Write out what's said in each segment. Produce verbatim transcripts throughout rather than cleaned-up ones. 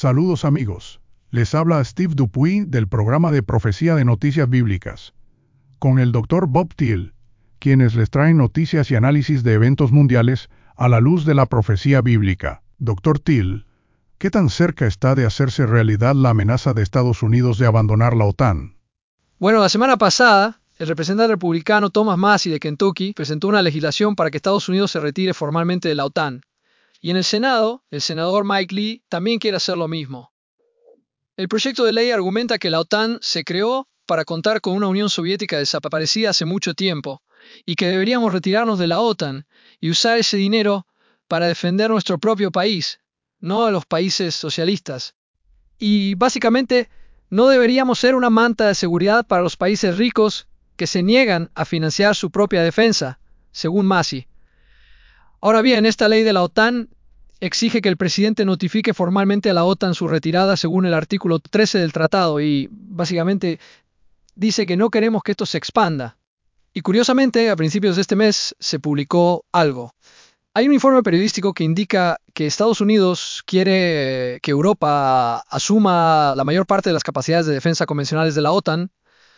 Saludos amigos, les habla Steve Dupuy del programa de Profecía de Noticias Bíblicas, con el doctor Bob Thiel, quienes les traen noticias y análisis de eventos mundiales a la luz de la profecía bíblica. doctor Thiel, ¿qué tan cerca está de hacerse realidad la amenaza de Estados Unidos de abandonar la OTAN? Bueno, la semana pasada, el representante republicano Thomas Massie de Kentucky presentó una legislación para que Estados Unidos se retire formalmente de la OTAN. Y en el Senado, el senador Mike Lee también quiere hacer lo mismo. El proyecto de ley argumenta que la OTAN se creó para contar con una Unión Soviética desaparecida hace mucho tiempo y que deberíamos retirarnos de la OTAN y usar ese dinero para defender nuestro propio país, no a los países socialistas. Y básicamente no deberíamos ser una manta de seguridad para los países ricos que se niegan a financiar su propia defensa, según Massie. Ahora bien, esta ley de la OTAN exige que el presidente notifique formalmente a la OTAN su retirada según el artículo trece del tratado y básicamente dice que no queremos que esto se expanda. Y curiosamente, a principios de este mes se publicó algo. Hay un informe periodístico que indica que Estados Unidos quiere que Europa asuma la mayor parte de las capacidades de defensa convencionales de la OTAN,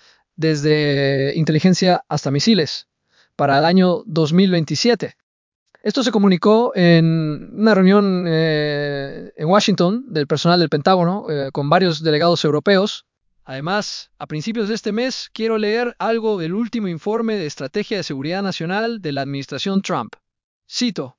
desde inteligencia hasta misiles, para el año dos mil veintisiete. Esto se comunicó en una reunión eh, en Washington del personal del Pentágono eh, con varios delegados europeos. Además, a principios de este mes quiero leer algo del último informe de Estrategia de Seguridad Nacional de la administración Trump. Cito: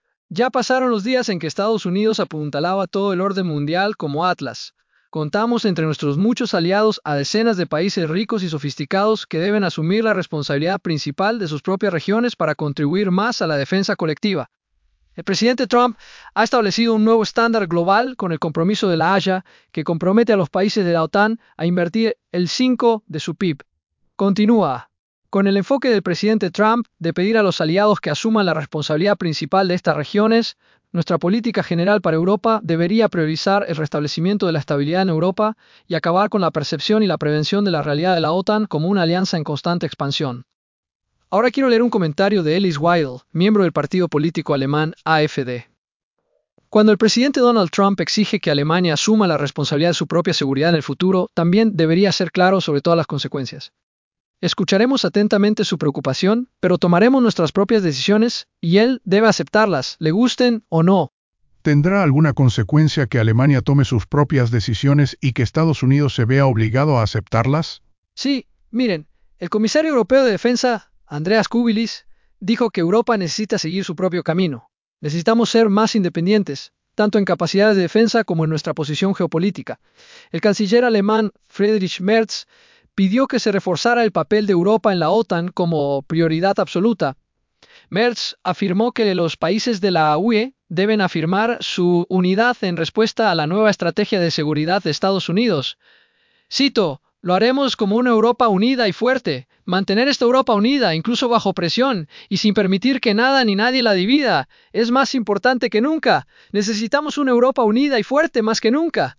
ya pasaron los días en que Estados Unidos apuntalaba todo el orden mundial como Atlas. Contamos entre nuestros muchos aliados a decenas de países ricos y sofisticados que deben asumir la responsabilidad principal de sus propias regiones para contribuir más a la defensa colectiva. El presidente Trump ha establecido un nuevo estándar global con el compromiso de la Haya que compromete a los países de la OTAN a invertir el cinco por ciento de su P I B. Continúa. Con el enfoque del presidente Trump de pedir a los aliados que asuman la responsabilidad principal de estas regiones, nuestra política general para Europa debería priorizar el restablecimiento de la estabilidad en Europa y acabar con la percepción y la prevención de la realidad de la OTAN como una alianza en constante expansión. Ahora quiero leer un comentario de Alice Weidel, miembro del partido político alemán A F D. Cuando el presidente Donald Trump exige que Alemania asuma la responsabilidad de su propia seguridad en el futuro, también debería ser claro sobre todas las consecuencias. Escucharemos atentamente su preocupación, pero tomaremos nuestras propias decisiones y él debe aceptarlas, le gusten o no. ¿Tendrá alguna consecuencia que Alemania tome sus propias decisiones y que Estados Unidos se vea obligado a aceptarlas? Sí, miren, el comisario europeo de defensa, Andreas Kubilius, dijo que Europa necesita seguir su propio camino. Necesitamos ser más independientes, tanto en capacidades de defensa como en nuestra posición geopolítica. El canciller alemán Friedrich Merz pidió que se reforzara el papel de Europa en la OTAN como prioridad absoluta. Merz afirmó que los países de la U E deben afirmar su unidad en respuesta a la nueva estrategia de seguridad de Estados Unidos. Cito: lo haremos como una Europa unida y fuerte, mantener esta Europa unida, incluso bajo presión, y sin permitir que nada ni nadie la divida, es más importante que nunca. Necesitamos una Europa unida y fuerte más que nunca.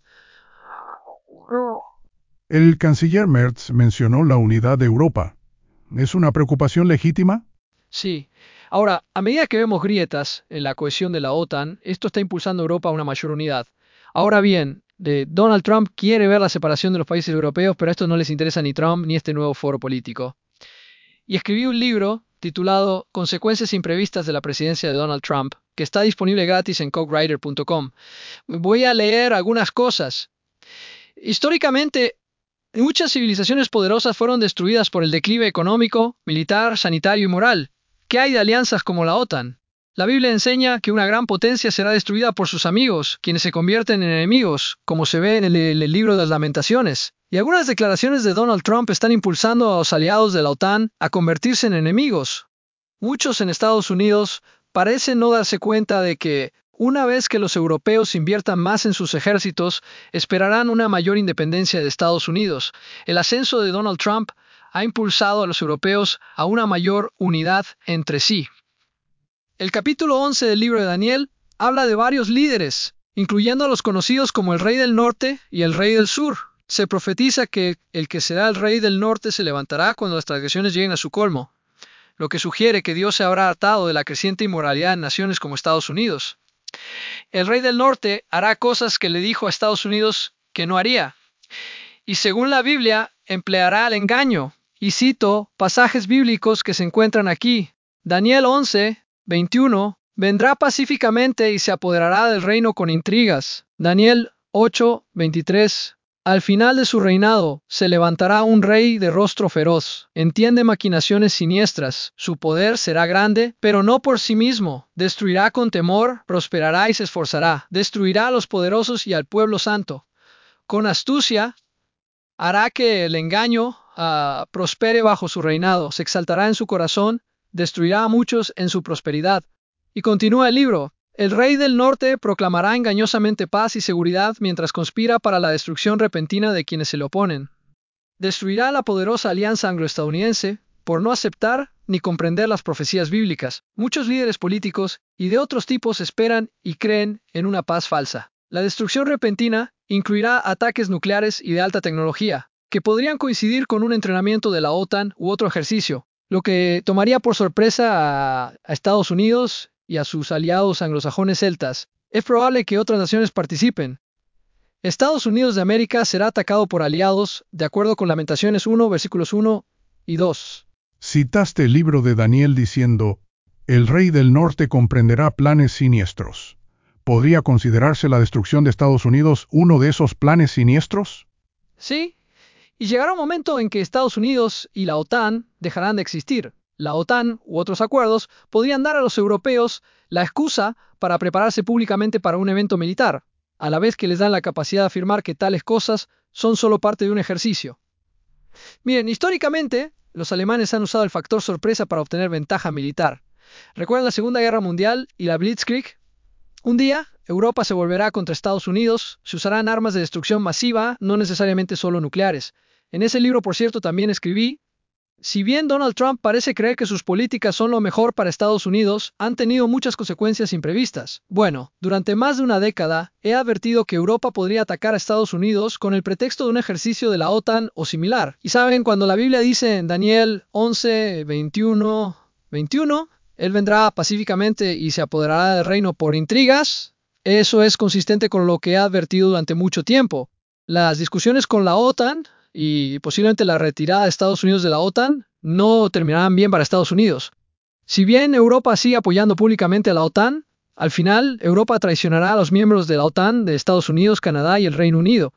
El canciller Merz mencionó la unidad de Europa. ¿Es una preocupación legítima? Sí. Ahora, a medida que vemos grietas en la cohesión de la OTAN, esto está impulsando a Europa a una mayor unidad. Ahora bien, de Donald Trump quiere ver la separación de los países europeos, pero a esto no les interesa ni Trump ni este nuevo foro político. Y escribí un libro titulado Consecuencias imprevistas de la presidencia de Donald Trump, que está disponible gratis en cogwriter punto com. Voy a leer algunas cosas. Históricamente, muchas civilizaciones poderosas fueron destruidas por el declive económico, militar, sanitario y moral. ¿Qué hay de alianzas como la OTAN? La Biblia enseña que una gran potencia será destruida por sus amigos, quienes se convierten en enemigos, como se ve en el, en el libro de las Lamentaciones. Y algunas declaraciones de Donald Trump están impulsando a los aliados de la OTAN a convertirse en enemigos. Muchos en Estados Unidos parecen no darse cuenta de que, una vez que los europeos inviertan más en sus ejércitos, esperarán una mayor independencia de Estados Unidos. El ascenso de Donald Trump ha impulsado a los europeos a una mayor unidad entre sí. El capítulo once del libro de Daniel habla de varios líderes, incluyendo a los conocidos como el rey del norte y el rey del sur. Se profetiza que el que será el rey del norte se levantará cuando las transgresiones lleguen a su colmo, lo que sugiere que Dios se habrá hartado de la creciente inmoralidad en naciones como Estados Unidos. El rey del norte hará cosas que le dijo a Estados Unidos que no haría. Y según la Biblia, empleará el engaño. Y cito pasajes bíblicos que se encuentran aquí. Daniel once, veintiuno. Vendrá pacíficamente y se apoderará del reino con intrigas. Daniel ocho, veintitrés. Al final de su reinado, se levantará un rey de rostro feroz. Entiende maquinaciones siniestras. Su poder será grande, pero no por sí mismo. Destruirá con temor, prosperará y se esforzará. Destruirá a los poderosos y al pueblo santo. Con astucia, hará que el engaño uh, prospere bajo su reinado. Se exaltará en su corazón, destruirá a muchos en su prosperidad. Y continúa el libro. El rey del norte proclamará engañosamente paz y seguridad mientras conspira para la destrucción repentina de quienes se le oponen. Destruirá la poderosa alianza anglo-estadounidense por no aceptar ni comprender las profecías bíblicas. Muchos líderes políticos y de otros tipos esperan y creen en una paz falsa. La destrucción repentina incluirá ataques nucleares y de alta tecnología, que podrían coincidir con un entrenamiento de la OTAN u otro ejercicio, lo que tomaría por sorpresa a, a Estados Unidos y a sus aliados anglosajones celtas. Es probable que otras naciones participen. Estados Unidos de América será atacado por aliados, de acuerdo con Lamentaciones uno, versículos uno y dos. Citaste el libro de Daniel diciendo, el rey del norte comprenderá planes siniestros. ¿Podría considerarse la destrucción de Estados Unidos uno de esos planes siniestros? Sí, y llegará un momento en que Estados Unidos y la OTAN dejarán de existir. La OTAN u otros acuerdos podrían dar a los europeos la excusa para prepararse públicamente para un evento militar, a la vez que les dan la capacidad de afirmar que tales cosas son solo parte de un ejercicio. Miren, históricamente, los alemanes han usado el factor sorpresa para obtener ventaja militar. ¿Recuerdan la Segunda Guerra Mundial y la Blitzkrieg? Un día, Europa se volverá contra Estados Unidos, se usarán armas de destrucción masiva, no necesariamente solo nucleares. En ese libro, por cierto, también escribí, si bien Donald Trump parece creer que sus políticas son lo mejor para Estados Unidos, han tenido muchas consecuencias imprevistas. Bueno, durante más de una década, he advertido que Europa podría atacar a Estados Unidos con el pretexto de un ejercicio de la OTAN o similar. Y saben, cuando la Biblia dice en Daniel once, veintiuno, veintiuno, Él vendrá pacíficamente y se apoderará del reino por intrigas, eso es consistente con lo que he advertido durante mucho tiempo. Las discusiones con la OTAN y posiblemente la retirada de Estados Unidos de la OTAN no terminarán bien para Estados Unidos. Si bien Europa sigue apoyando públicamente a la OTAN, al final Europa traicionará a los miembros de la OTAN de Estados Unidos, Canadá y el Reino Unido.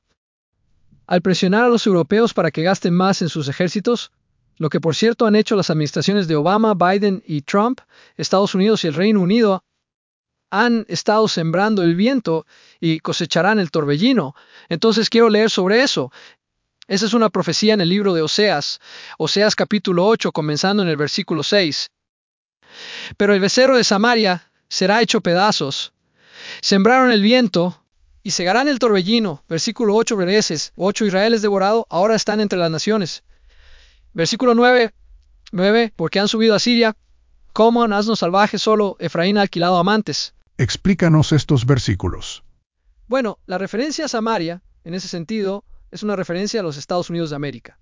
Al presionar a los europeos para que gasten más en sus ejércitos, lo que por cierto han hecho las administraciones de Obama, Biden y Trump, Estados Unidos y el Reino Unido han estado sembrando el viento y cosecharán el torbellino. Entonces quiero leer sobre eso. Esa es una profecía en el libro de Oseas, Oseas capítulo ocho, comenzando en el versículo seis. Pero el becerro de Samaria será hecho pedazos. Sembraron el viento y segarán el torbellino. Versículo ocho veces. Ocho Israel es devorado, ahora están entre las naciones. Versículo nueve, nueve, porque han subido a Siria, como un asno salvaje solo, Efraín ha alquilado amantes. Explícanos estos versículos. Bueno, la referencia a Samaria, en ese sentido, es una referencia a los Estados Unidos de América.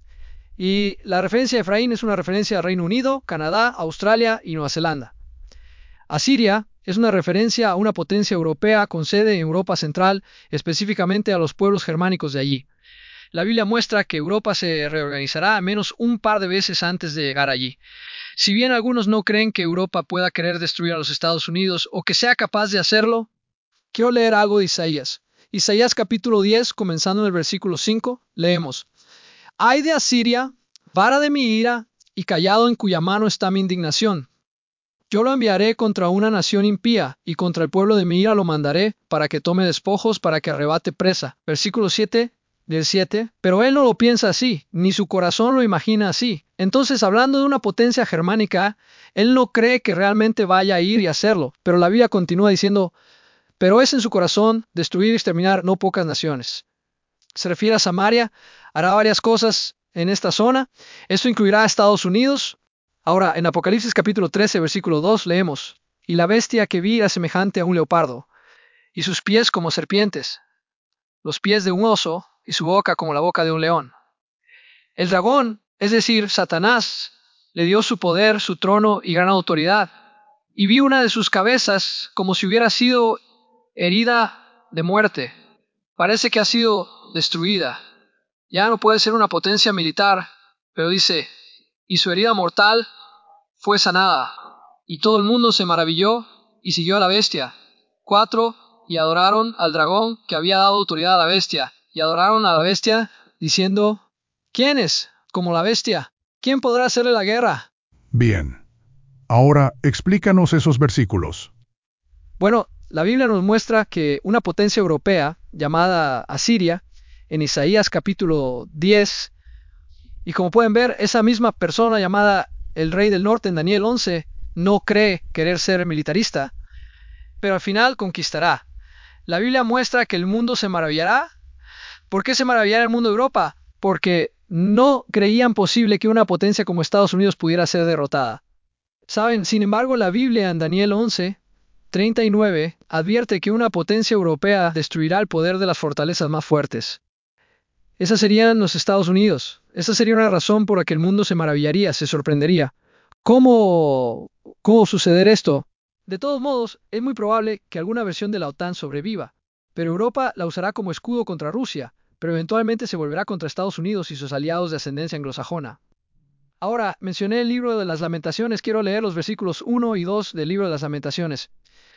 Y la referencia a Efraín es una referencia a Reino Unido, Canadá, Australia y Nueva Zelanda. Asiria es una referencia a una potencia europea con sede en Europa Central, específicamente a los pueblos germánicos de allí. La Biblia muestra que Europa se reorganizará al menos un par de veces antes de llegar allí. Si bien algunos no creen que Europa pueda querer destruir a los Estados Unidos o que sea capaz de hacerlo, quiero leer algo de Isaías. Isaías capítulo diez, comenzando en el versículo cinco, leemos: Ay de Asiria, vara de mi ira, y callado en cuya mano está mi indignación. Yo lo enviaré contra una nación impía, y contra el pueblo de mi ira lo mandaré, para que tome despojos, para que arrebate presa. Versículo siete, del siete, pero él no lo piensa así, ni su corazón lo imagina así. Entonces, hablando de una potencia germánica, él no cree que realmente vaya a ir y hacerlo, pero la Biblia continúa diciendo: pero es en su corazón destruir y exterminar no pocas naciones. Se refiere a Samaria, hará varias cosas en esta zona. Esto incluirá a Estados Unidos. Ahora, en Apocalipsis capítulo trece, versículo dos, leemos: Y la bestia que vi era semejante a un leopardo, y sus pies como serpientes, los pies de un oso, y su boca como la boca de un león. El dragón, es decir, Satanás, le dio su poder, su trono y gran autoridad. y vi una de sus cabezas como si hubiera sido herida de muerte. Parece que ha sido destruida. Ya no puede ser una potencia militar, pero dice, y su herida mortal fue sanada. Y todo el mundo se maravilló y siguió a la bestia. Cuatro, y adoraron al dragón que había dado autoridad a la bestia. Y adoraron a la bestia diciendo, ¿quién es como la bestia? ¿Quién podrá hacerle la guerra? Bien. Ahora, explícanos esos versículos. Bueno, la Biblia nos muestra que una potencia europea llamada Asiria, en Isaías capítulo diez, y como pueden ver, esa misma persona llamada el rey del norte en Daniel once, no cree querer ser militarista, pero al final conquistará. La Biblia muestra que el mundo se maravillará. ¿Por qué se maravillará el mundo de Europa? Porque no creían posible que una potencia como Estados Unidos pudiera ser derrotada. Saben, sin embargo, la Biblia en Daniel once, treinta y nueve, advierte que una potencia europea destruirá el poder de las fortalezas más fuertes. Esas serían los Estados Unidos. Esa sería una razón por la que el mundo se maravillaría, se sorprendería. ¿Cómo, cómo suceder esto? De todos modos, es muy probable que alguna versión de la OTAN sobreviva, pero Europa la usará como escudo contra Rusia, pero eventualmente se volverá contra Estados Unidos y sus aliados de ascendencia anglosajona. Ahora, mencioné el libro de las Lamentaciones, quiero leer los versículos uno y dos del libro de las Lamentaciones.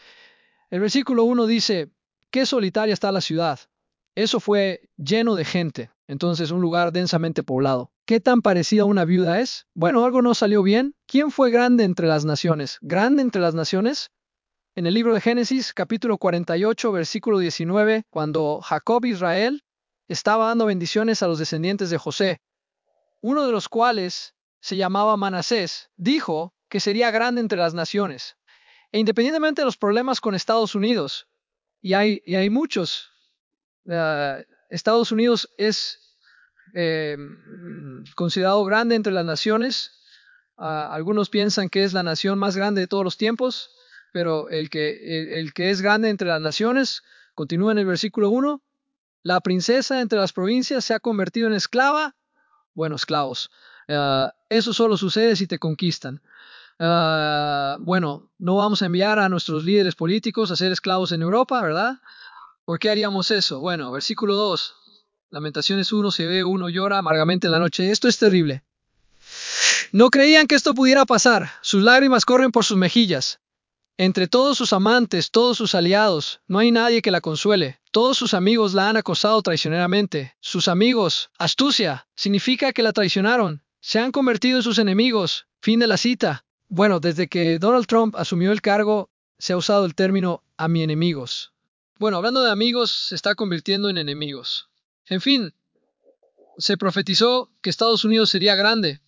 El versículo uno dice, «Qué solitaria está la ciudad. Eso fue lleno de gente, entonces un lugar densamente poblado. ¿Qué tan parecida a una viuda es? Bueno, algo no salió bien. ¿Quién fue grande entre las naciones? ¿Grande entre las naciones?» En el libro de Génesis, capítulo cuarenta y ocho, versículo diecinueve, cuando Jacob Israel estaba dando bendiciones a los descendientes de José, uno de los cuales se llamaba Manasés, dijo que sería grande entre las naciones. E independientemente de los problemas con Estados Unidos, y hay, y hay muchos, uh, Estados Unidos es eh, considerado grande entre las naciones. Uh, algunos piensan que es la nación más grande de todos los tiempos, pero el que, el, el que es grande entre las naciones, continúa en el versículo uno, la princesa entre las provincias se ha convertido en esclava. Bueno, esclavos. Uh, eso solo sucede si te conquistan. Uh, bueno, no vamos a enviar a nuestros líderes políticos a ser esclavos en Europa, ¿verdad? ¿Por qué haríamos eso? Bueno, versículo dos. Lamentaciones uno, se ve, uno llora amargamente en la noche. Esto es terrible. No creían que esto pudiera pasar. Sus lágrimas corren por sus mejillas. Entre todos sus amantes, todos sus aliados, no hay nadie que la consuele. Todos sus amigos la han acosado traicioneramente. Sus amigos, astucia, significa que la traicionaron. Se han convertido en sus enemigos. Fin de la cita. Bueno, desde que Donald Trump asumió el cargo, se ha usado el término a mi enemigos. Bueno, hablando de amigos, se está convirtiendo en enemigos. En fin, se profetizó que Estados Unidos sería grande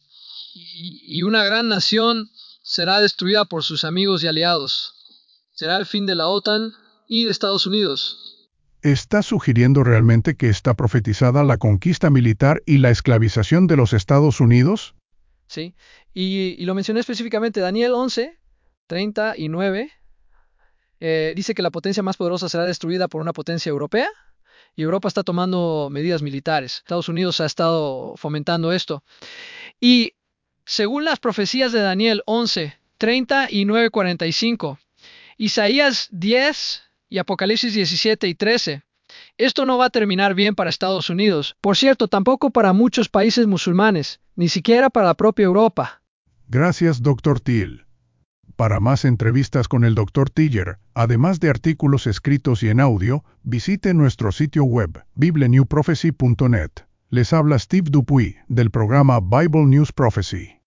y una gran nación será destruida por sus amigos y aliados. Será el fin de la OTAN y de Estados Unidos. ¿Está sugiriendo realmente que está profetizada la conquista militar y la esclavización de los Estados Unidos? Sí, y, y lo mencioné específicamente, Daniel once, treinta y nueve, eh, dice que la potencia más poderosa será destruida por una potencia europea, y Europa está tomando medidas militares. Estados Unidos ha estado fomentando esto. Y según las profecías de Daniel once, treinta y nueve, cuarenta y cinco, Isaías diez y Apocalipsis diecisiete y trece, esto no va a terminar bien para Estados Unidos. Por cierto, tampoco para muchos países musulmanes, ni siquiera para la propia Europa. Gracias, doctor Thiel. Para más entrevistas con el doctor Tiller, además de artículos escritos y en audio, visite nuestro sitio web, bible new prophecy punto net. Les habla Steve Dupuy, del programa Bible News Prophecy.